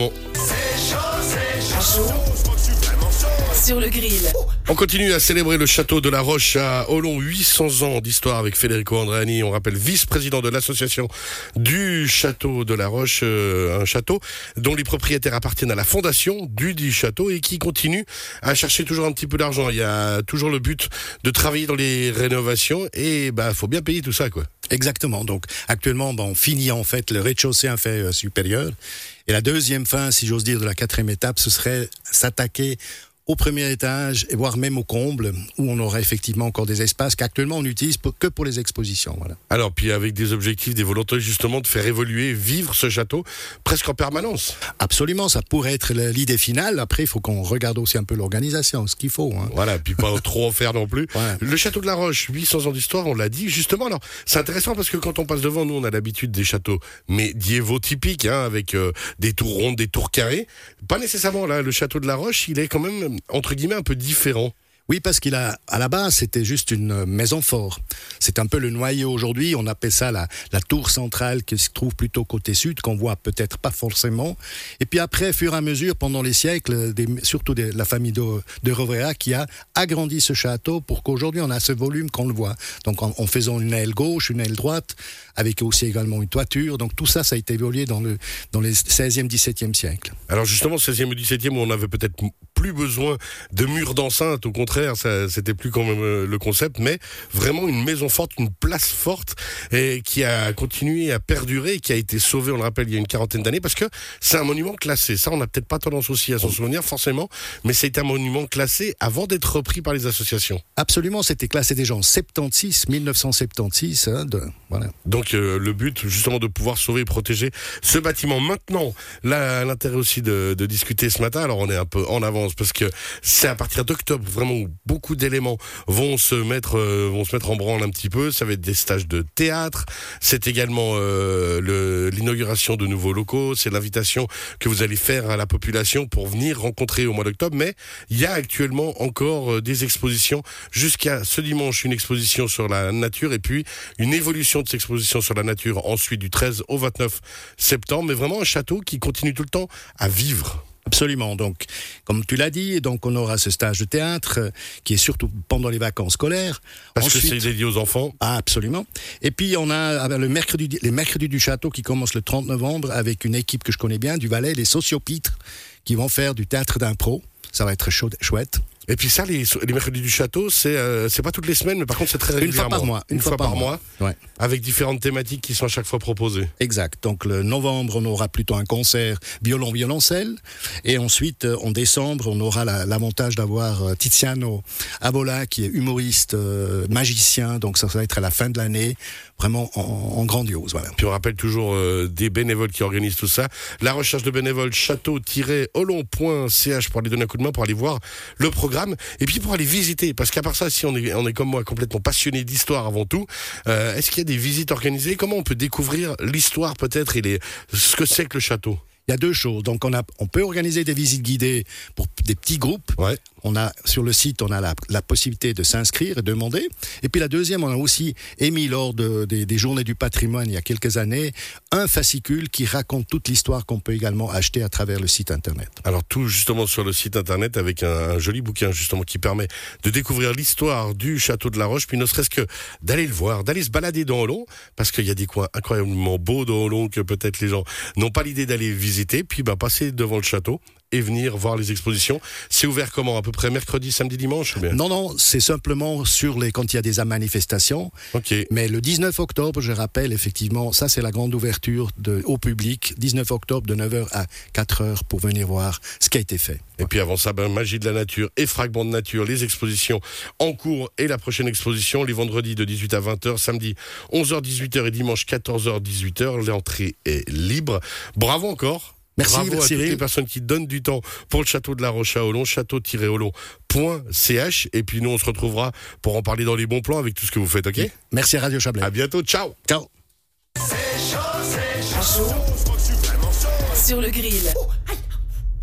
Sur le grill. On continue à célébrer le château de la Roche à Olon, 800 ans d'histoire avec Federico Andreani, on rappelle vice-président de l'association du château de la Roche, un château dont les propriétaires appartiennent à la fondation du dit château et qui continue à chercher toujours un petit peu d'argent. Il y a toujours le but de travailler dans les rénovations et faut bien payer tout ça, quoi. Exactement. Donc, actuellement, on finit en fait le rez-de-chaussée inférieur supérieur. Et la deuxième fin, si j'ose dire, de la quatrième étape, ce serait s'attaquer au premier étage et voire même au comble où on aurait effectivement encore des espaces qu'actuellement on n'utilise que pour les expositions. Voilà. Alors puis avec des objectifs, des volontés justement de faire évoluer, vivre ce château presque en permanence. Absolument, ça pourrait être l'idée finale. Après, il faut qu'on regarde aussi un peu l'organisation, ce qu'il faut. Voilà, puis pas trop en faire non plus. Ouais. Le château de la Roche, 800 ans d'histoire, on l'a dit justement. Alors c'est intéressant parce que quand on passe devant, nous on a l'habitude des châteaux médiévaux typiques, avec des tours rondes, des tours carrées. Pas nécessairement là, le château de la Roche, il est quand même entre guillemets un peu différent. Oui, parce à la base, c'était juste une maison fort. C'est un peu le noyau aujourd'hui. On appelle ça la tour centrale qui se trouve plutôt côté sud, qu'on voit peut-être pas forcément. Et puis après, au fur et à mesure, pendant les siècles, surtout la famille de Rovera qui a agrandi ce château pour qu'aujourd'hui on a ce volume qu'on le voit. Donc en faisant une aile gauche, une aile droite, avec aussi également une toiture. Donc tout ça, ça a été évolué dans les 16e, 17e siècles. Alors justement, 16e et 17e, où on avait peut-être plus besoin de murs d'enceinte, au contraire, ça, c'était plus quand même le concept, mais vraiment une maison forte, une place forte, et qui a continué à perdurer, qui a été sauvée, on le rappelle, il y a une quarantaine d'années, parce que c'est un monument classé. Ça, on n'a peut-être pas tendance aussi à s'en souvenir, forcément, mais c'est un monument classé avant d'être repris par les associations. Absolument, c'était classé déjà en 1976, voilà. Donc le but, justement, de pouvoir sauver et protéger ce bâtiment. Maintenant, là, l'intérêt aussi de discuter ce matin, alors on est un peu en avance, parce que c'est à partir d'octobre, vraiment, où beaucoup d'éléments vont se mettre en branle un petit peu. Ça va être des stages de théâtre, c'est également l'inauguration de nouveaux locaux, c'est l'invitation que vous allez faire à la population pour venir rencontrer au mois d'octobre, mais il y a actuellement encore des expositions. Jusqu'à ce dimanche, une exposition sur la nature et puis une évolution de cette exposition sur la nature ensuite du 13 au 29 septembre, mais vraiment un château qui continue tout le temps à vivre. Absolument. Donc, comme tu l'as dit, donc on aura ce stage de théâtre qui est surtout pendant les vacances scolaires. Parce que c'est dédié aux enfants. Ah, absolument. Et puis on a les mercredis du château qui commencent le 30 novembre avec une équipe que je connais bien du Valais, les sociopitres, qui vont faire du théâtre d'impro. Ça va être chouette. Et puis ça, les mercredis du château, c'est pas toutes les semaines, mais par contre c'est très régulièrement. Une fois par mois. Ouais. Avec différentes thématiques qui sont à chaque fois proposées. Exact. Donc le novembre, on aura plutôt un concert violoncelle. Et ensuite, en décembre, on aura l'avantage d'avoir Tiziano Abola, qui est humoriste, magicien. Donc ça va être à la fin de l'année, vraiment en grandiose. Voilà. Puis on rappelle toujours des bénévoles qui organisent tout ça. La recherche de bénévoles, château-olon.ch pour aller donner un coup de main, pour aller voir le programme. Et puis pour aller visiter, parce qu'à part ça, si on est comme moi complètement passionné d'histoire avant tout, est-ce qu'il y a des visites organisées? Comment on peut découvrir l'histoire peut-être et ce que c'est que le château? Il y a deux choses. Donc on peut organiser des visites guidées pour des petits groupes. Ouais. Sur le site, on a la possibilité de s'inscrire et demander. Et puis la deuxième, on a aussi émis lors des journées du patrimoine il y a quelques années, un fascicule qui raconte toute l'histoire qu'on peut également acheter à travers le site internet. Alors tout justement sur le site internet avec un joli bouquin justement qui permet de découvrir l'histoire du château de la Roche, puis ne serait-ce que d'aller le voir, d'aller se balader dans Olon, parce qu'il y a des coins incroyablement beaux dans Olon que peut-être les gens n'ont pas l'idée d'aller visiter, puis passer devant le château et venir voir les expositions. C'est ouvert comment? À peu près mercredi, samedi, dimanche ou bien? Non, c'est simplement quand il y a des manifestations. Ok. Mais le 19 octobre, je rappelle effectivement, ça c'est la grande ouverture au public, 19 octobre de 9h à 4h pour venir voir ce qui a été fait. Et puis avant ça, magie de la nature et fragments de nature, les expositions en cours et la prochaine exposition, les vendredis de 18 à 20h, samedi 11h, 18h et dimanche 14h, 18h. L'entrée est libre. Bravo encore. Merci, bravo à Cyril. toutes les personnes qui donnent du temps pour le château de la Roche à Olon, château-olon.ch. Et puis nous, on se retrouvera pour en parler dans les bons plans avec tout ce que vous faites, ok? Merci à Radio Chablais. À bientôt, ciao. Ciao. Sur le grill.